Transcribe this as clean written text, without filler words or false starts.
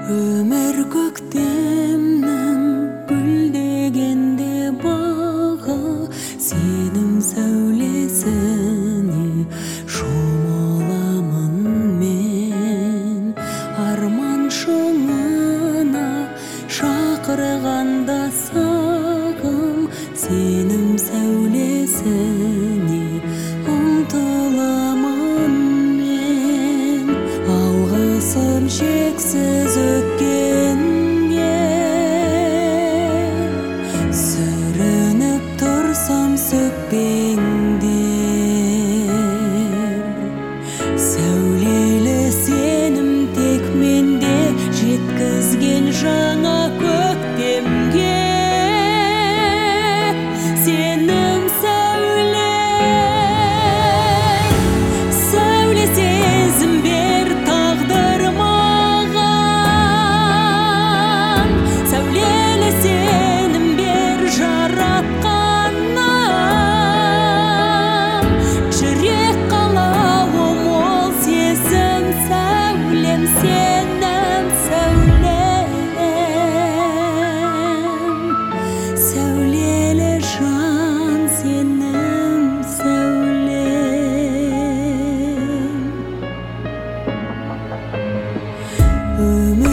Өмір көктемнің гүлдегенде бағы, сенім сәулесіне шомыламын мен. Арман шыңына шақырғанда сағым, сенім сәулесіне ұмтыламын мен. Алғысым шексіз өткенге, сүрініп тұрсам сөкпеңдер. Сәулелі сенім тек менде жеткізген жаңа көктемге. Сенім сәуле сезім бер тағдыр маған. Сәулелі сенім бер жаратқаннан. Жүрек қалауым ол сезім сәулем, сенім сәулем. Сәулелі жан сенім сәулем.